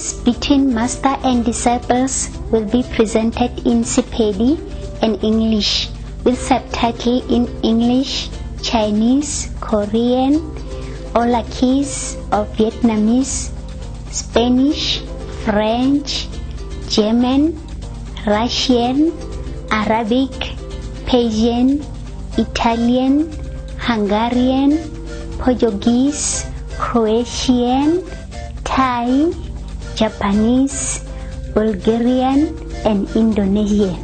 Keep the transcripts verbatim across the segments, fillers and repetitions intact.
stories between master and disciples will be presented in Sepedi and English, with subtitle in English, Chinese, Korean, Olakese or Vietnamese, Spanish, French, German, Russian, Arabic, Persian, Italian, Hungarian, Portuguese, Croatian, Thai, Japanese, Bulgarian, and Indonesian.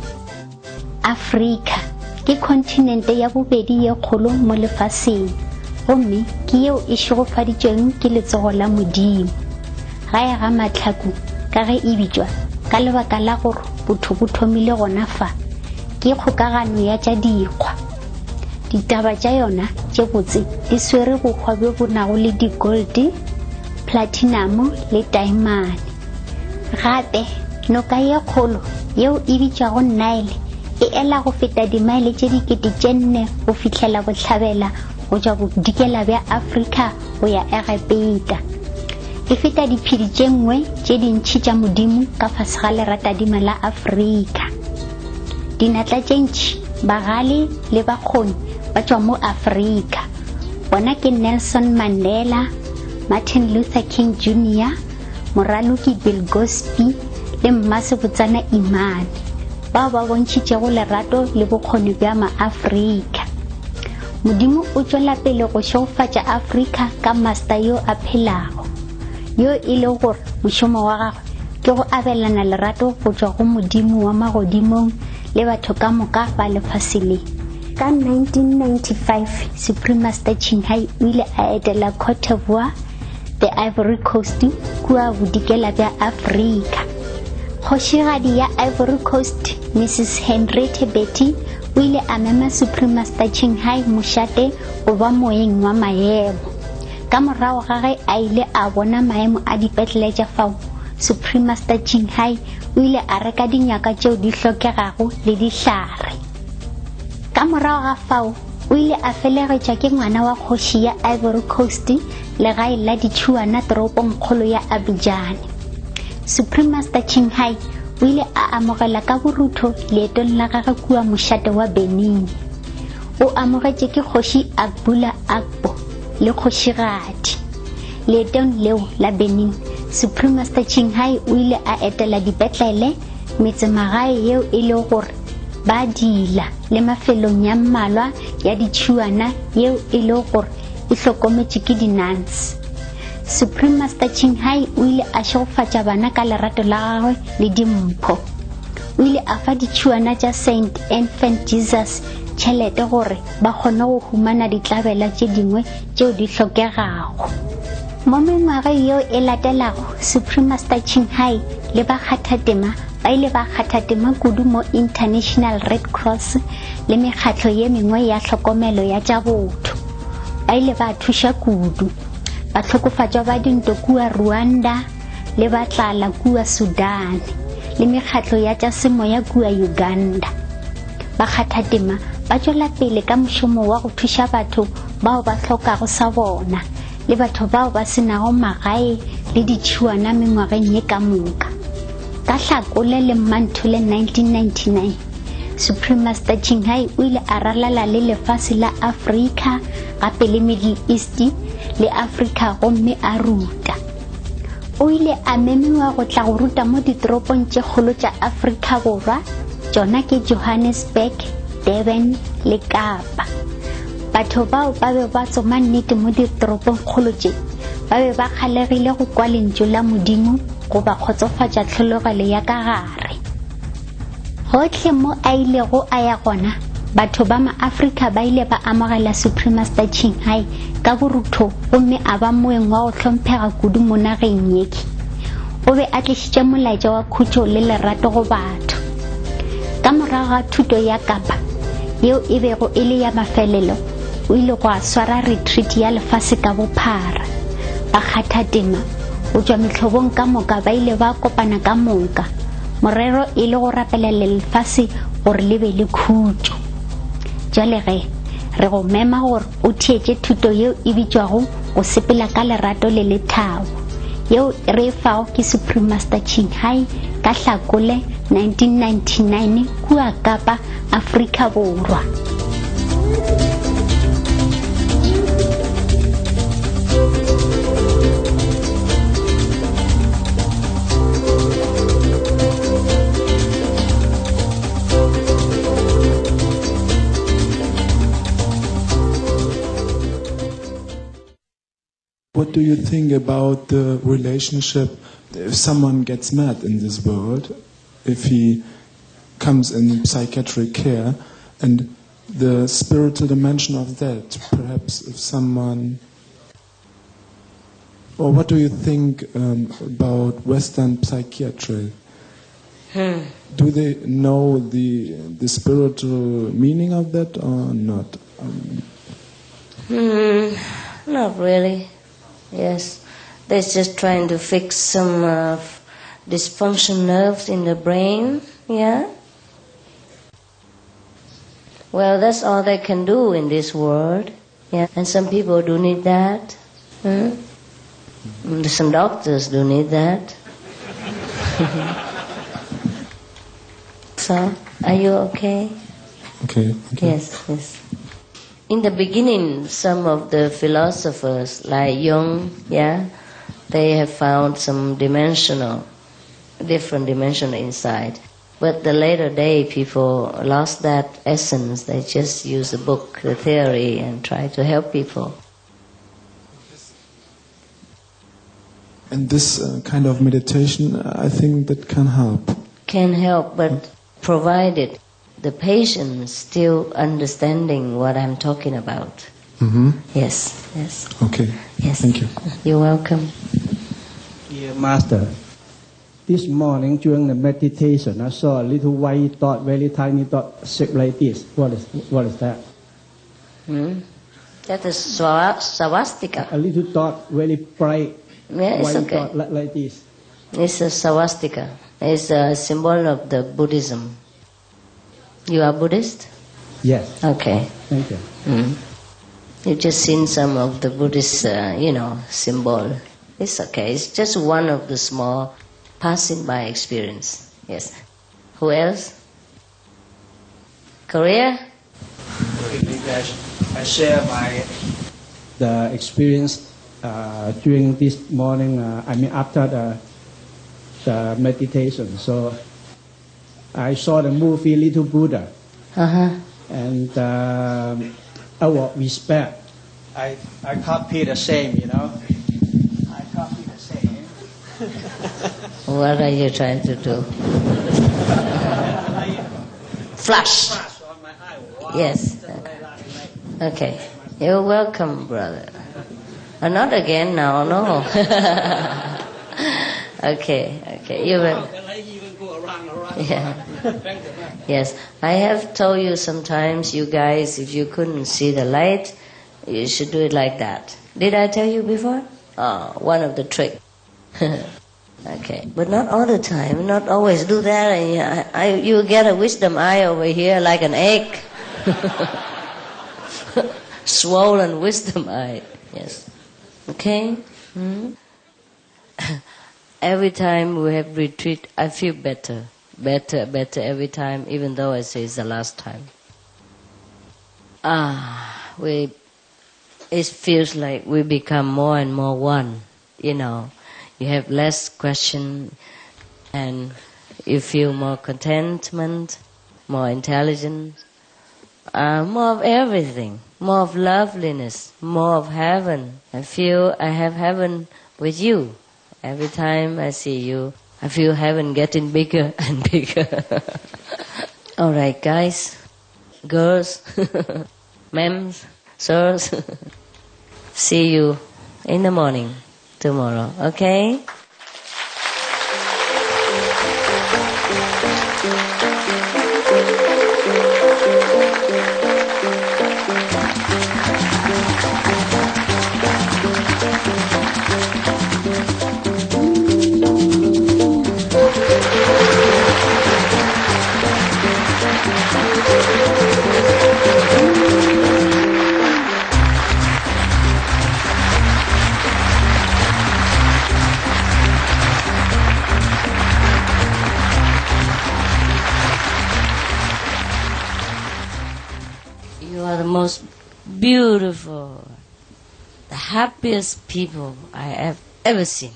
Africa ke kontinente ya bobedi ye kgolo mo lefaseng, gomme ke yeo e šogofaditšweng ke letsogo la Modimo. Ga e ga mahlaku ka ge e bitswa ka lebaka la gore botho bo thomile gona fa ke kgokagano ya tša dikgwa. Ditaba tša yona tše botse di swere bokgwa bjo bo nago le di-gold, platinum le diamond. Gape noka ye kgolo yeo e bitšwago Nile e ela go feta dimaele tše dikete tše nne go fihlela bohlabela go tšwa bodikela bja Afrika go ya Egepeta. E feta diphedi tše nngwe tše dintšhi tša Modimo ka fase ga leratadima la Afrika. Dinatla tše ntši, bagale le bakgoni ba tšwa mo Afrika. Bona ke Nelson Mandela, Martin Luther King Junior, moraloki Bill Cosby le Mmasebotsana Imane, bao ba bontšhitšego lerato le bokgoni bja ma-Afrika. Modimo o tšwela pele go šogofatša Afrika ka master yo a phelago, yo e le gore mošomo wa gagwe ke go abelana lerato go tšwa go Modimo wa magodimong le batho ka moka ba lefase le. Ka nineteen ninety-five, Supreme Master Ching Hai o ile a etela Cote d'Ivoire, the Ivory Coast, kua bodikela bja Afrika. Kgošigadi ya Ivory Coast, Missus Henriette Betty, o ile a mema Supreme Master Ching Hai mošate go ba moeng wa maemo. Ka morago ga ge a ile a bona maemo a dipetlele tša fao, Supreme Master Ching Hai o ile a reka dinyaka tšeo di hlokegago le dihlare. Ka morago ga fao o ile a felegetšwa ke ngwana wa kgoši ya Ivory Coast legae la ditšhuana toropong kgolo ya Abidjan. Supreme Master Ching Hai o ile a amogela ka borutho leetong la gagwe kua mošate wa Benin. O amogetše ke kgoši Agbula Agbo le kgošigadi. Leetong leo la Benin, Supreme Master Ching Hai o ile a etela dipetlele, metsemagae yeo e le gore ba dila le mafelong ya mmalwa ya ditšhuana yeo e le gore e hlokometše ke di-nuns. Supreme Master Ching Hai o ile a šogofatša bana ka lerato la gagwe le dimpho. O ile a fa ditšhuana tša Saint Infant Jesus tšhelete gore ba kgone go humana ditlabela tše dingwe tšeo di hlokegago. Mo mengwageng yeo e latelago, Supreme Master Ching Hai le bakgathatema ba ile ba kgathatema kudu mo International Red Cross le mekgatlo ye mengwe ya hlokomelo ya tša botho. Ba ile ba thuša kudu bahlokofatšwa ba dinto kua Rwanda le batlala kua Sudan le mekgatlo ya tša semoya kua Uganda. Bakgathatema ba tšwela pele ka mošomo wa go thuša batho bao ba hlokago sa bona le batho bao ba senago magae le ditšhuana mengwageng ye ka moka. Ka Hlakole le Mmantole nineteen ninety-nine, Supreme Master Ching Hai o ile a ralala le lefase la Afrika gape le Middle East le Afrika gomme a ruta. O ile a memiwa go tla go ruta mo ditoropong tše kgolo tša Afrika Borwa, tšona ke Johannesburg, Durban le Kapa. Batho bao ba be ba tsoma nnete mo ditoropong kgolo tše ba be ba kgalegile go kwa lentšu la Modimo go ba kgotsofatša tlhologelo ya ka gare. Gohle mo a ilego a ya gona, batho ba ma-Afrika ba ile ba amogela Supreme Master Ching Hai ka borutho gomme a ba moeng wa go hlomphega kudu mo nageng yeki. O be a tlišitše molaetša wa khutšo le lerato go batho. Ka morago ga thuto ya Kapa yeo e bego e le ya mafelelo, o ile go a swara retreat ya lefase ka bophara. Bakgathatema go tšwa mehlobong ka moka ba ile ba kopana ka moka, morero e le go rapelela lefase gore le be le khutšo. Jwale ge re go mema gore o theetše thuto yeo e bitšwago go sepela ka lerato le lethabo, yeo re fao ke Supreme Master Ching Hai ka Hlakole nineteen ninety-nine kua Kapa, Afrika Borwa. What do you think about the relationship if someone gets mad in this world, if he comes in psychiatric care, and the spiritual dimension of that, perhaps if someone... Or what do you think um, about Western psychiatry? Hmm. Do they know the the spiritual meaning of that or not? Um, hmm, not really. Yes, they're just trying to fix some uh, dysfunction nerves in the brain, yeah? Well, that's all they can do in this world, yeah? And some people do need that. Hmm? Some doctors do need that. So, are you okay? okay. okay. Yes, yes. In the beginning, some of the philosophers, like Jung, yeah, they have found some dimensional, different dimension inside. But the later day, people lost that essence. They just use the book, the theory, and try to help people. And this uh, kind of meditation, I think that can help. Can help, but provided the patient still understanding what I'm talking about. Mm-hmm. Yes, yes. Okay. Yes. Thank you. You're welcome. Dear Master, this morning during the meditation, I saw a little white dot, very tiny dot, shaped like this. What is what is that? Hmm? That is swa- swastika. A little dot, very bright, Yeah, it's white okay. dot like, like this. It's a swastika. It's a symbol of the Buddhism. You are Buddhist? Yes. Okay. Thank you. Mm. You've just seen some of the Buddhist, uh, you know, symbol. It's okay. It's just one of the small passing by experience. Yes. Who else? Korea? I share my the experience uh, during this morning. Uh, I mean, after the the meditation. So I saw the movie Little Buddha, Uh-huh. and um, out of respect, I I copy the same. You know, I copy the same. What are you trying to do? Flash. On my eye. Wow. Yes. Okay. You're welcome, brother. Uh, not again now, no. Okay, okay. You will. Yeah. Yes. I have told you sometimes, you guys, if you couldn't see the light, you should do it like that. Did I tell you before? Oh, one of the tricks. Okay. But not all the time. Not always do that. And you, I, I, you get a wisdom eye over here like an egg. Swollen wisdom eye. Yes. Okay? Hmm? Every time we have retreat, I feel better. Better, better every time, even though I say it's the last time. Ah, we, it feels like we become more and more one, you know. You have less question and you feel more contentment, more intelligence, uh, more of everything, more of loveliness, more of heaven. I feel I have heaven with you. Every time I see you, I feel heaven getting bigger and bigger. All right, guys, girls, mems, sirs, see you in the morning tomorrow, okay? most beautiful, the happiest people I have ever seen.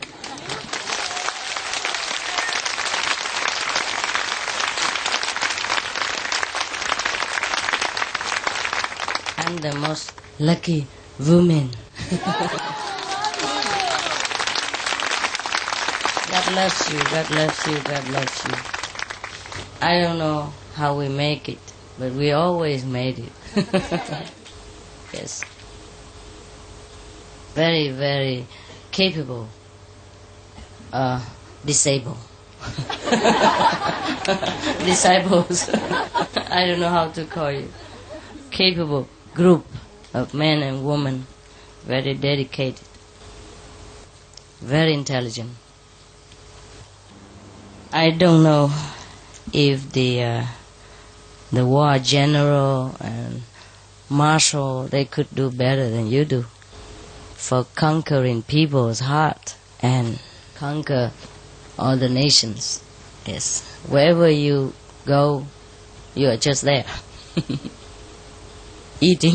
I'm the most lucky woman. God loves you, God loves you, God loves you. I don't know how we make it, but we always made it. Yes. Very, very capable. Uh, disabled. Disciples. I don't know how to call you. Capable group of men and women. Very dedicated. Very intelligent. I don't know if the uh, the war general and marshal, they could do better than you do for conquering people's heart and conquer all the nations. Yes, wherever you go, you are just there, eating.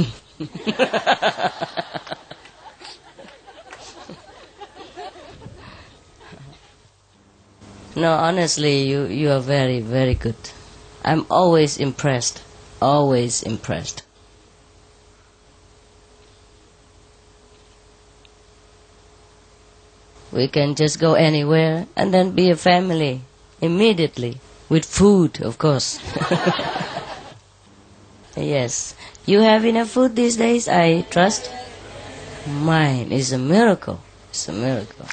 No, honestly, you, you are very, very good. I'm always impressed, always impressed. We can just go anywhere and then be a family immediately, with food, of course. Yes. You have enough food these days, I trust? Mine is a miracle. It's a miracle.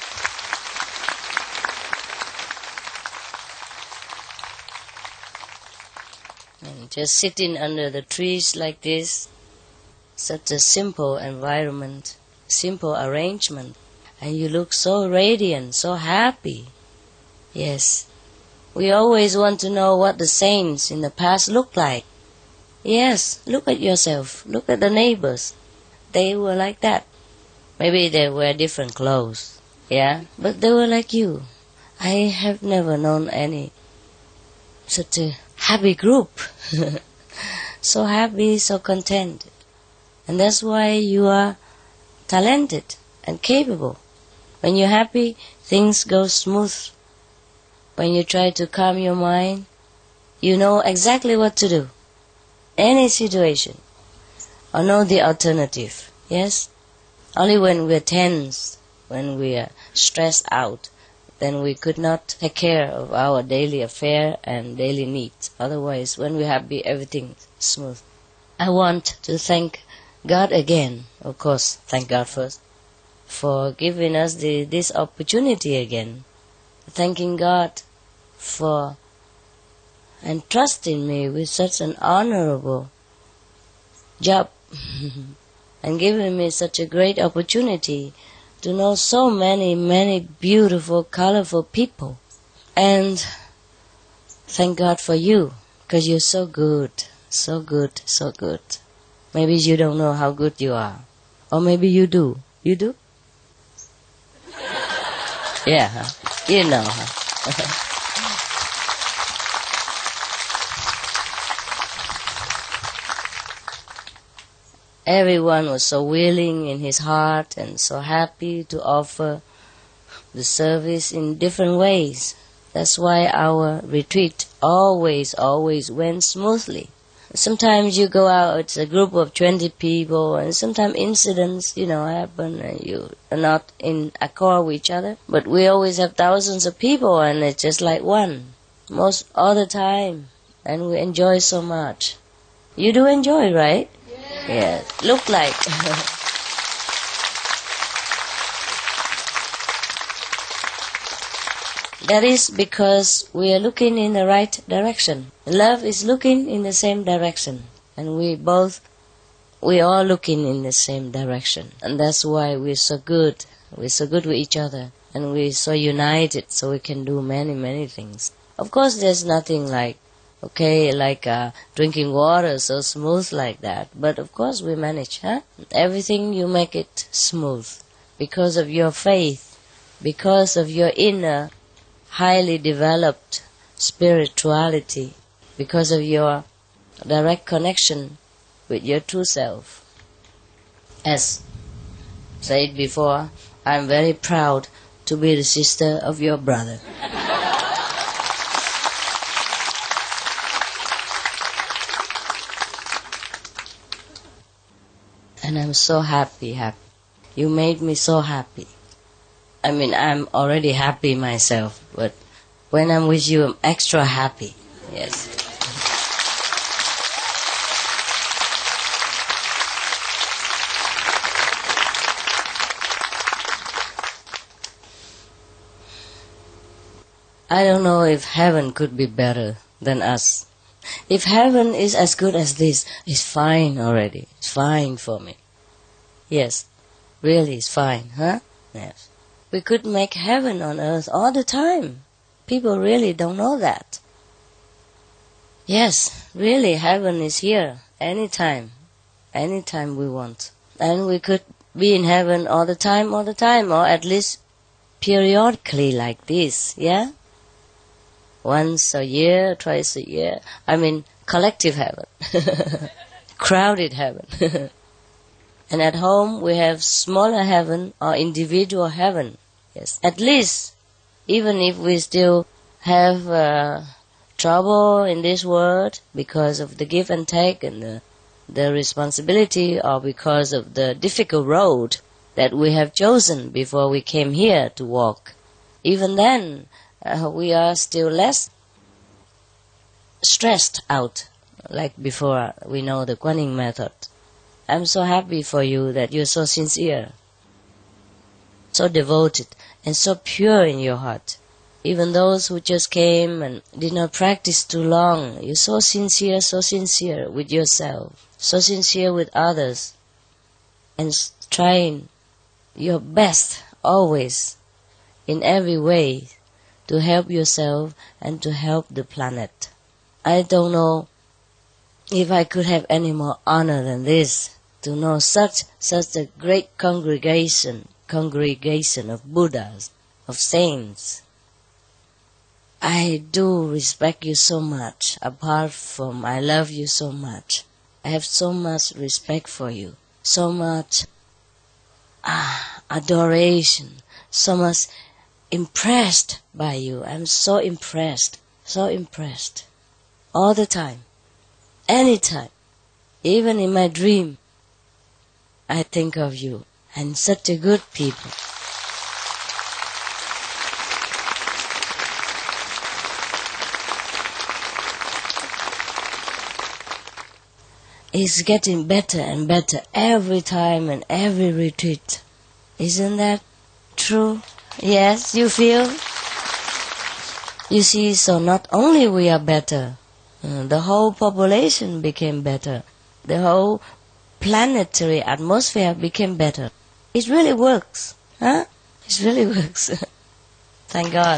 And just sitting under the trees like this, such a simple environment, simple arrangement, and you look so radiant, so happy. Yes. We always want to know what the saints in the past looked like. Yes, look at yourself. Look at the neighbors. They were like that. Maybe they wear different clothes. Yeah, but they were like you. I have never known any such a happy group. So happy, so content. And that's why you are talented and capable. When you're happy, things go smooth. When you try to calm your mind, you know exactly what to do. Any situation. Or know the alternative. Yes? Only when we're tense, when we are stressed out, then we could not take care of our daily affair and daily needs. Otherwise, when we're happy, everything's smooth. I want to thank God again, of course, thank God first, for giving us the, this opportunity again. Thanking God for entrusting me with such an honorable job and giving me such a great opportunity to know so many, many beautiful, colorful people. And thank God for you, because you're so good, so good, so good. Maybe you don't know how good you are. Or maybe you do. You do? Yeah, huh? You know, huh? Everyone was so willing in his heart and so happy to offer the service in different ways. That's why our retreat always, always went smoothly. Sometimes you go out, it's a group of twenty people, and sometimes incidents, you know, happen and you are not in accord with each other. But we always have thousands of people and it's just like one, most all the time. And we enjoy so much. You do enjoy, right? Yes. Yes. Look like. That is because we are looking in the right direction. Love is looking in the same direction. And we both, we are looking in the same direction. And that's why we're so good. We're so good with each other. And we're so united so we can do many, many things. Of course there's nothing like, okay, like uh, drinking water so smooth like that. But of course we manage, huh? Everything you make it smooth. Because of your faith. Because of your inner highly developed spirituality, because of your direct connection with with your true self. As said before, I'm very proud to be the sister of your brother. And I'm so happy, happy. You made me so happy. I mean, I'm already happy myself, but when I'm with you, I'm extra happy. Yes. I don't know if heaven could be better than us. If heaven is as good as this, it's fine already. It's fine for me. Yes, really it's fine, huh? Yes. We could make heaven on earth all the time. People really don't know that. Yes, really heaven is here anytime. Anytime we want. And we could be in heaven all the time, all the time, or at least periodically like this, yeah? Once a year, twice a year. I mean, collective heaven. Crowded heaven. And at home we have smaller heaven or individual heaven. Yes. At least, even if we still have uh, trouble in this world because of the give and take and the, the responsibility, or because of the difficult road that we have chosen before we came here to walk, even then, Uh, we are still less stressed out, like before we know the Kuan Yin method. I'm so happy for you that you're so sincere, so devoted, and so pure in your heart. Even those who just came and did not practice too long, you're so sincere, so sincere with yourself, so sincere with others, and trying your best always, in every way, to help yourself and to help the planet. I don't know if I could have any more honor than this, to know such such a great congregation, congregation of Buddhas, of saints. I do respect you so much, apart from I love you so much. I have so much respect for you, so much ah, adoration, so much impressed by you. I'm so impressed, so impressed. All the time, anytime, even in my dream, I think of you, and such a good people. It's getting better and better every time and every retreat. Isn't that true? Yes, you feel? You see, so not only we are better, uh, the whole population became better. The whole planetary atmosphere became better. It really works, huh? It really works. Thank God.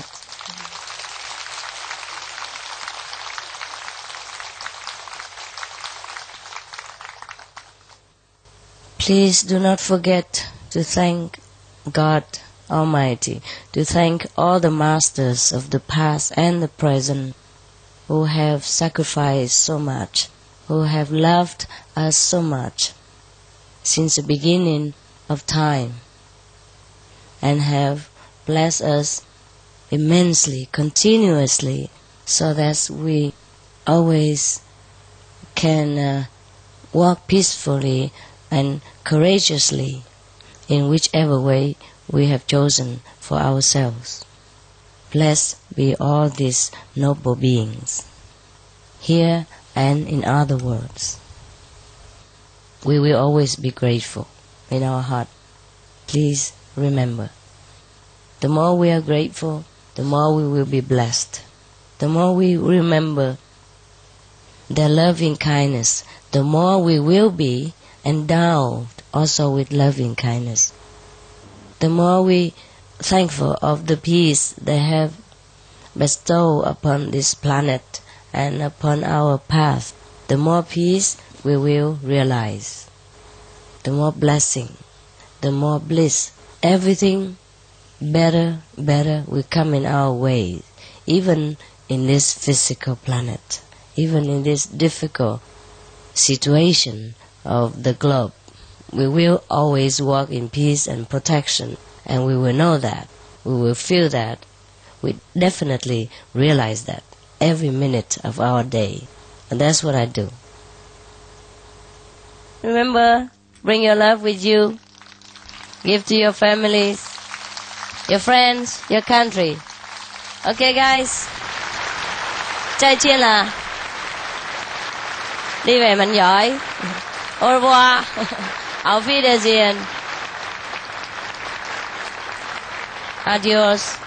Please do not forget to thank God Almighty, to thank all the masters of the past and the present who have sacrificed so much, who have loved us so much since the beginning of time, and have blessed us immensely, continuously, so that we always can uh, walk peacefully and courageously in whichever way we have chosen for ourselves. Blessed be all these noble beings, here and in other worlds. We will always be grateful in our heart. Please remember, the more we are grateful, the more we will be blessed. The more we remember their loving kindness, the more we will be endowed also with loving kindness. The more we thankful of the peace they have bestowed upon this planet and upon our path, the more peace we will realize, the more blessing, the more bliss. Everything better, better will come in our way, even in this physical planet, even in this difficult situation of the globe. We will always walk in peace and protection, and we will know that. We will feel that. We definitely realize that every minute of our day. And that's what I do. Remember, bring your love with you. Give to your families, your friends, your country. Okay, guys? 再见啦. Đi về mạnh giỏi. Au revoir. Auf Wiedersehen. Adios.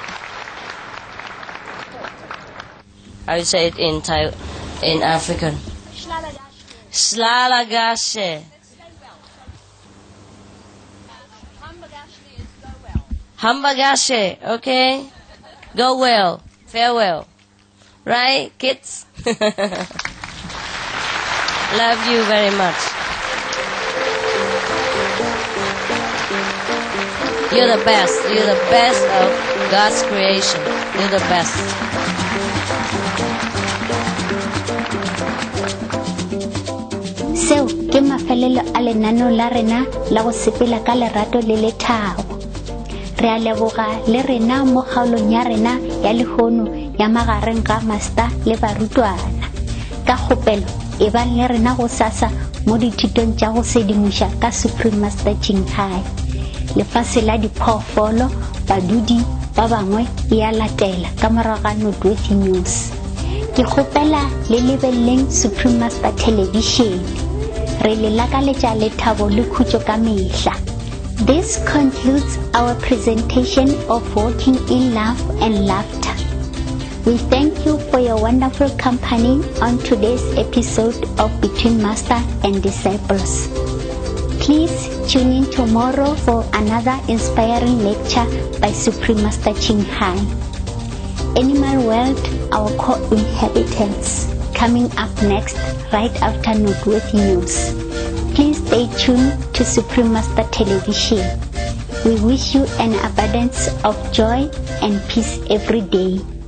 I will say it in Thai, in African. Slalagashe. Hambagashe, okay? Go well. Farewell. Right, kids? Love you very much. You're the best. You're the best of God's creation. You're the best. Seo ke mafelelo a lenaneo la rena la go sepela ka lerato le lethabo. Re a leboga le rena mo kgaolong ya rena ya lehono ya magareng ga master le barutwana. Ka kgopelo e ba le rena go sasa mo dithutong tša go sedimoša ka Supreme Master Ching Hai. Lefase la diphoofolo badudi ba bangwe e a latela ka morago ga Noteworthy News. Ke kgopela le lebelleng Supreme Master Television. Re le lakaletša lethabo le khutšo ka mehla. This concludes our presentation of Walking in Love and Laughter. We thank you for your wonderful company on today's episode of Between Master and Disciples. Please tune in tomorrow for another inspiring lecture by Supreme Master Ching Hai. Animal World, Our Co-Inhabitants, coming up next right after Noteworthy News. Please stay tuned to Supreme Master Television. We wish you an abundance of joy and peace every day.